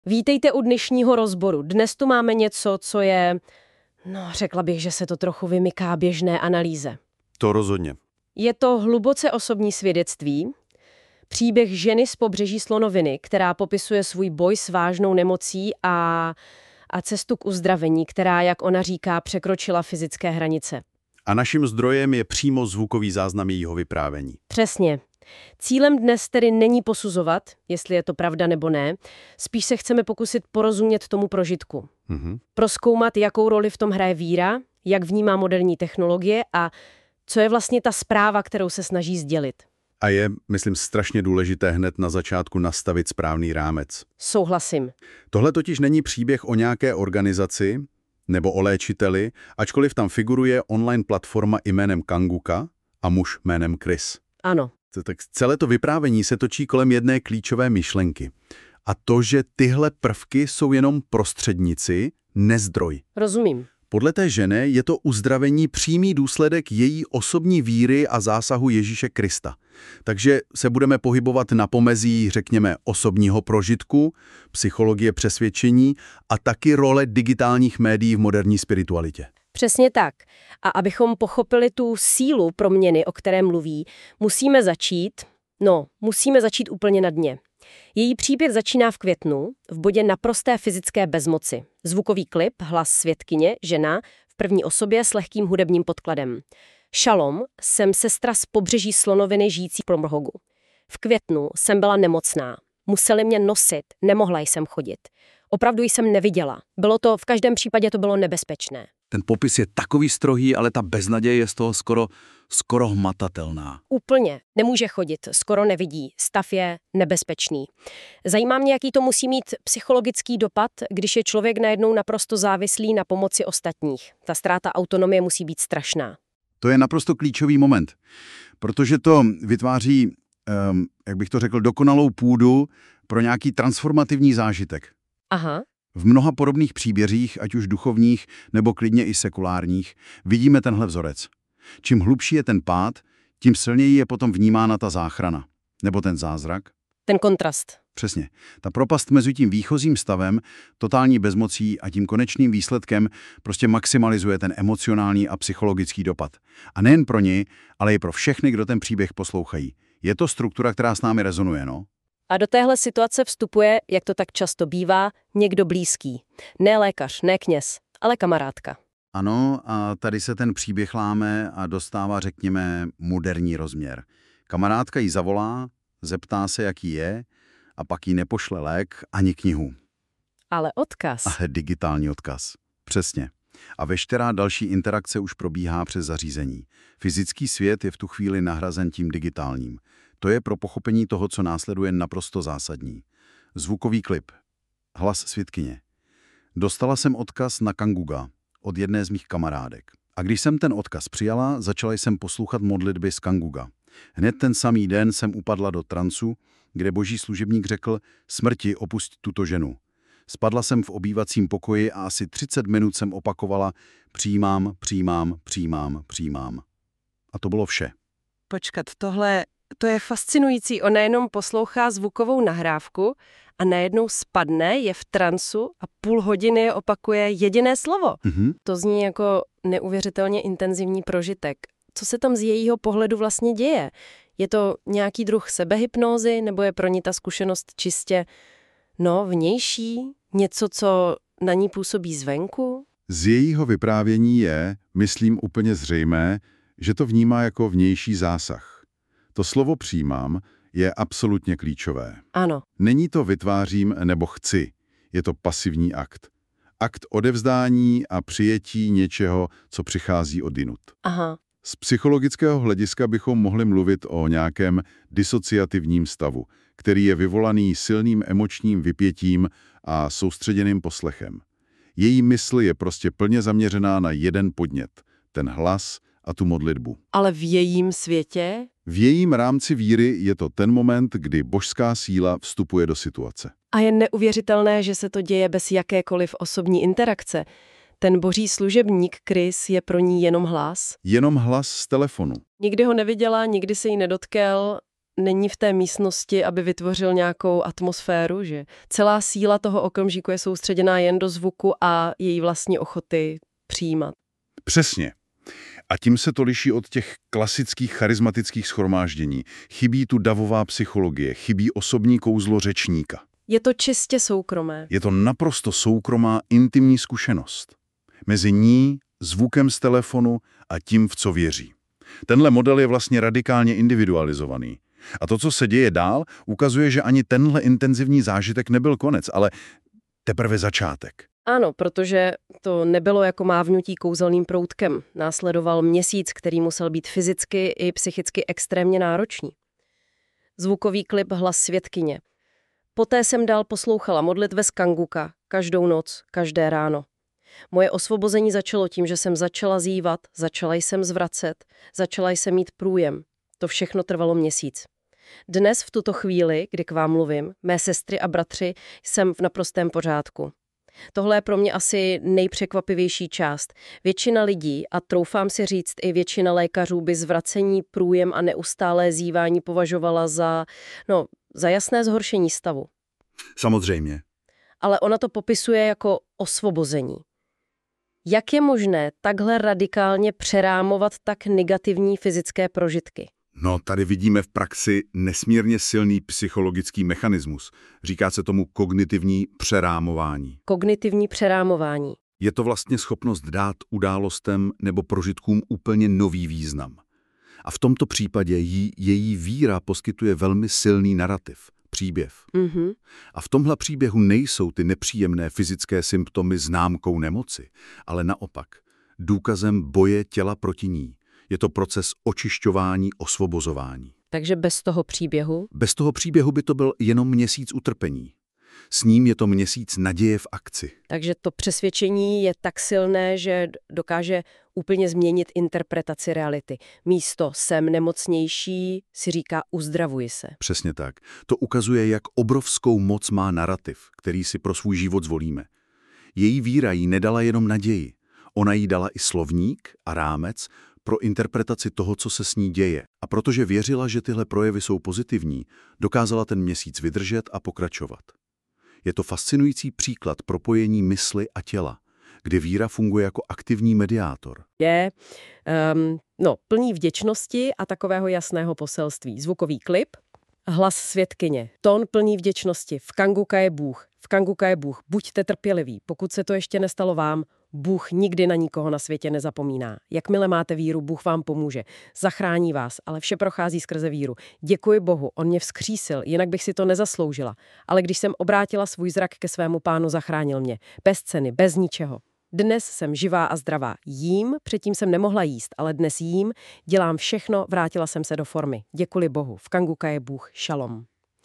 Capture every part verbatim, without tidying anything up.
Vítejte u dnešního rozboru. Dnes tu máme něco, co je, no řekla bych, že se to trochu vymyká běžné analýze. To rozhodně. Je to hluboce osobní svědectví, příběh ženy z pobřeží Slonoviny, která popisuje svůj boj s vážnou nemocí a, a cestu k uzdravení, která, jak ona říká, překročila fyzické hranice. A naším zdrojem je přímo zvukový záznam jejího vyprávění. Přesně. Cílem dnes tedy není posuzovat, jestli je to pravda nebo ne, spíš se chceme pokusit porozumět tomu prožitku. Mhm. Prozkoumat, jakou roli v tom hraje víra, jak vnímá moderní technologie a co je vlastně ta zpráva, kterou se snaží sdělit. A je, myslím, strašně důležité hned na začátku nastavit správný rámec. Souhlasím. Tohle totiž není příběh o nějaké organizaci nebo o léčiteli, ačkoliv tam figuruje online platforma jménem Kanguka a muž jménem Chris. Ano. Tak celé to vyprávění se točí kolem jedné klíčové myšlenky. A to, že tyhle prvky jsou jenom prostředníci, ne zdroj. Rozumím. Podle té ženy je to uzdravení přímý důsledek její osobní víry a zásahu Ježíše Krista. Takže se budeme pohybovat na pomezí, řekněme, osobního prožitku, psychologie přesvědčení a taky role digitálních médií v moderní spiritualitě. Přesně tak. A abychom pochopili tu sílu proměny, o které mluví, musíme začít, no, musíme začít úplně na dně. Její příběh začíná v květnu, v bodě naprosté fyzické bezmoci. Zvukový klip, hlas svědkyně, žena, v první osobě s lehkým hudebním podkladem. Šalom, jsem sestra z pobřeží Slonoviny žijící v Promrhogu. V květnu jsem byla nemocná. Museli mě nosit, nemohla jsem chodit. Opravdu jsem neviděla. Bylo to, v každém případě to bylo nebezpečné. Ten popis je takový strohý, ale ta beznaděj je z toho skoro, skoro hmatatelná. Úplně. Nemůže chodit, skoro nevidí. Stav je nebezpečný. Zajímá mě, jaký to musí mít psychologický dopad, když je člověk najednou naprosto závislý na pomoci ostatních. Ta ztráta autonomie musí být strašná. To je naprosto klíčový moment, protože to vytváří, um, jak bych to řekl, dokonalou půdu pro nějaký transformativní zážitek. Aha. V mnoha podobných příbězích, ať už duchovních nebo klidně i sekulárních, vidíme tenhle vzorec. Čím hlubší je ten pád, tím silněji je potom vnímána ta záchrana. Nebo ten zázrak. Ten kontrast. Přesně. Ta propast mezi tím výchozím stavem, totální bezmocí a tím konečným výsledkem prostě maximalizuje ten emocionální a psychologický dopad. A nejen pro ně, ale i pro všechny, kdo ten příběh poslouchají. Je to struktura, která s námi rezonuje, no? A do téhle situace vstupuje, jak to tak často bývá, někdo blízký. Ne lékař, ne kněz, ale kamarádka. Ano, a tady se ten příběh láme a dostává, řekněme, moderní rozměr. Kamarádka jí zavolá, zeptá se, jaký je, a pak jí nepošle lék ani knihu. Ale odkaz. Ale digitální odkaz. Přesně. A veškerá další interakce už probíhá přes zařízení. Fyzický svět je v tu chvíli nahrazen tím digitálním. To je pro pochopení toho, co následuje, naprosto zásadní. Zvukový klip. Hlas svědkyně. Dostala jsem odkaz na Kanguga od jedné z mých kamarádek. A když jsem ten odkaz přijala, začala jsem poslouchat modlitby z Kanguga. Hned ten samý den jsem upadla do transu, kde boží služebník řekl: smrti opusť tuto ženu. Spadla jsem v obývacím pokoji a asi třicet minut jsem opakovala: přijímám, přijímám, přijímám, přijímám. A to bylo vše. Počkat, tohle, to je fascinující. Ona jenom poslouchá zvukovou nahrávku a najednou spadne, je v transu a půl hodiny opakuje jediné slovo. Mhm. To zní jako neuvěřitelně intenzivní prožitek. Co se tam z jejího pohledu vlastně děje? Je to nějaký druh sebehypnózy, nebo je pro ní ta zkušenost čistě, no, vnější? Něco, co na ní působí zvenku? Z jejího vyprávění je, myslím, úplně zřejmé, že to vnímá jako vnější zásah. To slovo přijímám je absolutně klíčové. Ano. Není to vytvářím nebo chci, je to pasivní akt. Akt odevzdání a přijetí něčeho, co přichází odinut. Aha. Z psychologického hlediska bychom mohli mluvit o nějakém disociativním stavu, který je vyvolaný silným emočním vypětím a soustředěným poslechem. Její mysl je prostě plně zaměřená na jeden podnět, ten hlas a tu modlitbu. Ale v jejím světě? V jejím rámci víry je to ten moment, kdy božská síla vstupuje do situace. A je neuvěřitelné, že se to děje bez jakékoliv osobní interakce. Ten boží služebník Chris je pro ní jenom hlas. Jenom hlas z telefonu. Nikdy ho neviděla, nikdy se jí nedotkel, není v té místnosti, aby vytvořil nějakou atmosféru, že celá síla toho okamžiku je soustředěná jen do zvuku a její vlastní ochoty přijímat. Přesně. A tím se to liší od těch klasických charismatických shromáždění. Chybí tu davová psychologie, chybí osobní kouzlo řečníka. Je to čistě soukromé. Je to naprosto soukromá, intimní zkušenost. Mezi ní, zvukem z telefonu a tím, v co věří. Tenhle model je vlastně radikálně individualizovaný. A to, co se děje dál, ukazuje, že ani tenhle intenzivní zážitek nebyl konec, ale teprve začátek. Ano, protože to nebylo jako mávnutí kouzelným proutkem. Následoval měsíc, který musel být fyzicky i psychicky extrémně náročný. Zvukový klip Hlas svědkyně. Poté jsem dál poslouchala modlitby z Kanguka, každou noc, každé ráno. Moje osvobození začalo tím, že jsem začala zívat, začala jsem zvracet, začala jsem mít průjem. To všechno trvalo měsíc. Dnes v tuto chvíli, kdy k vám mluvím, mé sestry a bratři, jsem v naprostém pořádku. Tohle je pro mě asi nejpřekvapivější část. Většina lidí, a troufám si říct i většina lékařů, by zvracení, průjem a neustálé zívání považovala za, no, za jasné zhoršení stavu. Samozřejmě. Ale ona to popisuje jako osvobození. Jak je možné takhle radikálně přerámovat tak negativní fyzické prožitky? No, tady vidíme v praxi nesmírně silný psychologický mechanismus. Říká se tomu kognitivní přerámování. Kognitivní přerámování. Je to vlastně schopnost dát událostem nebo prožitkům úplně nový význam. A v tomto případě jí její víra poskytuje velmi silný narrativ, příběh. Mm-hmm. A v tomhle příběhu nejsou ty nepříjemné fyzické symptomy známkou nemoci, ale naopak důkazem boje těla proti ní. Je to proces očišťování, osvobozování. Takže bez toho příběhu? Bez toho příběhu by to byl jenom měsíc utrpení. S ním je to měsíc naděje v akci. Takže to přesvědčení je tak silné, že dokáže úplně změnit interpretaci reality. Místo jsem nemocnější si říká uzdravuji se. Přesně tak. To ukazuje, jak obrovskou moc má narrativ, který si pro svůj život zvolíme. Její víra jí nedala jenom naději. Ona jí dala i slovník a rámec pro interpretaci toho, co se s ní děje. A protože věřila, že tyhle projevy jsou pozitivní, dokázala ten měsíc vydržet a pokračovat. Je to fascinující příklad propojení mysli a těla, kde víra funguje jako aktivní mediátor. Je um, no, plný vděčnosti a takového jasného poselství. Zvukový klip, hlas svědkyně, tón plný vděčnosti. V Kanguka je Bůh, v Kanguka je Bůh. Buďte trpěliví, pokud se to ještě nestalo vám. Bůh nikdy na nikoho na světě nezapomíná. Jakmile máte víru, Bůh vám pomůže. Zachrání vás, ale vše prochází skrze víru. Děkuji Bohu, on mě vzkřísil, jinak bych si to nezasloužila. Ale když jsem obrátila svůj zrak ke svému pánu, zachránil mě. Bez ceny, bez ničeho. Dnes jsem živá a zdravá. Jím, předtím jsem nemohla jíst, ale dnes jím, dělám všechno, vrátila jsem se do formy. Děkuji Bohu, v Kanguka je Bůh, šalom.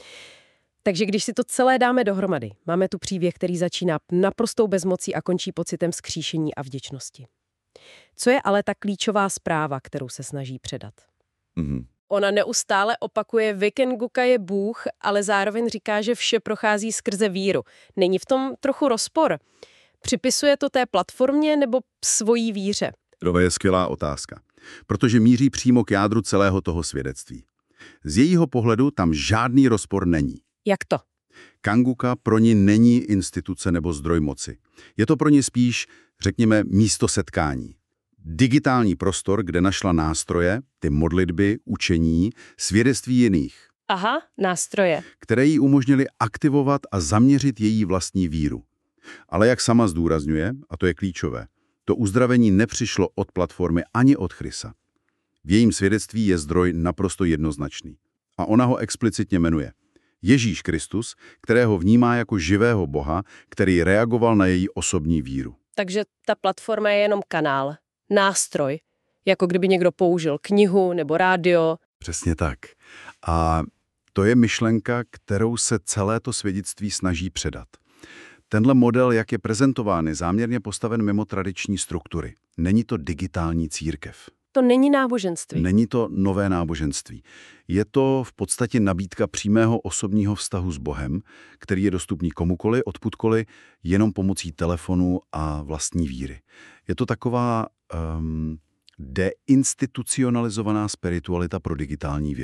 Takže když si to celé dáme dohromady, máme tu příběh, který začíná naprostou bezmocí a končí pocitem vzkříšení a vděčnosti. Co je ale ta klíčová zpráva, kterou se snaží předat? Mhm. Ona neustále opakuje v Kanguka je Bůh, ale zároveň říká, že vše prochází skrze víru. Není v tom trochu rozpor? Připisuje to té platformě nebo svojí víře? To je skvělá otázka, protože míří přímo k jádru celého toho svědectví. Z jejího pohledu tam žádný rozpor není. Jak to? Kanguka pro ní není instituce nebo zdroj moci. Je to pro ní spíš, řekněme, místo setkání. Digitální prostor, kde našla nástroje, ty modlitby, učení, svědectví jiných. Aha, nástroje. Které jí umožnily aktivovat a zaměřit její vlastní víru. Ale jak sama zdůrazňuje, a to je klíčové, to uzdravení nepřišlo od platformy ani od Chrisa. V jejím svědectví je zdroj naprosto jednoznačný. A ona ho explicitně jmenuje. Ježíš Kristus, kterého vnímá jako živého Boha, který reagoval na její osobní víru. Takže ta platforma je jenom kanál, nástroj, jako kdyby někdo použil knihu nebo rádio. Přesně tak. A to je myšlenka, kterou se celé to svědectví snaží předat. Tenhle model, jak je prezentován, je záměrně postaven mimo tradiční struktury. Není to digitální církev. To není náboženství. Není to nové náboženství. Je to v podstatě nabídka přímého osobního vztahu s Bohem, který je dostupný komukoli, odkudkoliv, jenom pomocí telefonu a vlastní víry. Je to taková um, deinstitucionalizovaná spiritualita pro digitální věk.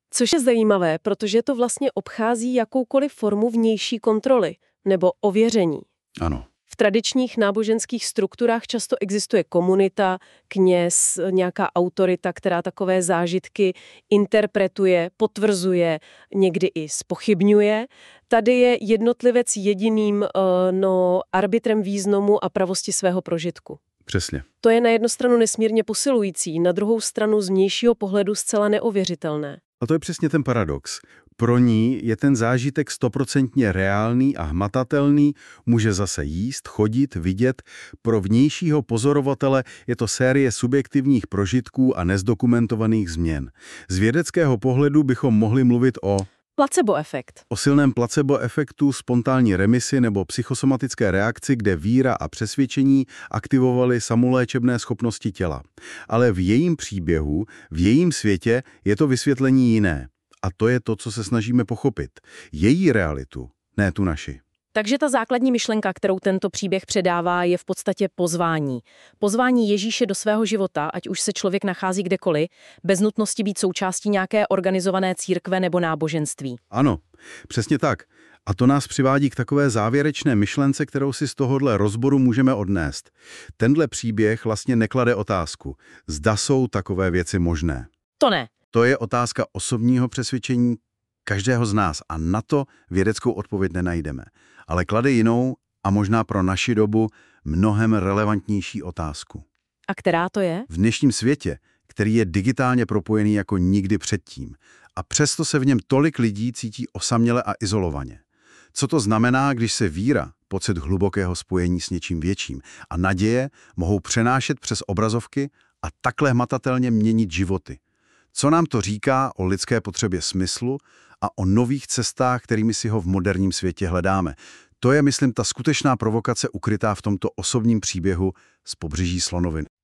Což je zajímavé, protože to vlastně obchází jakoukoliv formu vnější kontroly nebo ověření. Ano. V tradičních náboženských strukturách často existuje komunita, kněz, nějaká autorita, která takové zážitky interpretuje, potvrzuje, někdy i zpochybňuje. Tady je jednotlivec jediným uh, no, arbitrem významu a pravosti svého prožitku. Přesně. To je na jednu stranu nesmírně posilující, na druhou stranu z vnějšího pohledu zcela neověřitelné. A to je přesně ten paradox. Pro ní je ten zážitek stoprocentně reálný a hmatatelný, může zase jíst, chodit, vidět. Pro vnějšího pozorovatele je to série subjektivních prožitků a nezdokumentovaných změn. Z vědeckého pohledu bychom mohli mluvit o Placebo efekt. o silném placebo efektu, spontánní remisi nebo psychosomatické reakci, kde víra a přesvědčení aktivovaly samoléčebné schopnosti těla. Ale v jejím příběhu, v jejím světě je to vysvětlení jiné. A to je to, co se snažíme pochopit. Její realitu, ne tu naši. Takže ta základní myšlenka, kterou tento příběh předává, je v podstatě pozvání. Pozvání Ježíše do svého života, ať už se člověk nachází kdekoliv, bez nutnosti být součástí nějaké organizované církve nebo náboženství. Ano, přesně tak. A to nás přivádí k takové závěrečné myšlence, kterou si z tohohle rozboru můžeme odnést. Tenhle příběh vlastně neklade otázku, zda jsou takové věci možné. To ne. To je otázka osobního přesvědčení každého z nás a na to vědeckou odpověď nenajdeme. Ale klade jinou a možná pro naši dobu mnohem relevantnější otázku. A která to je? V dnešním světě, který je digitálně propojený jako nikdy předtím, a přesto se v něm tolik lidí cítí osaměle a izolovaně. Co to znamená, když se víra, pocit hlubokého spojení s něčím větším a naděje mohou přenášet přes obrazovky a takhle hmatatelně měnit životy? Co nám to říká o lidské potřebě smyslu a o nových cestách, kterými si ho v moderním světě hledáme? To je, myslím, ta skutečná provokace ukrytá v tomto osobním příběhu z pobřeží slonovin.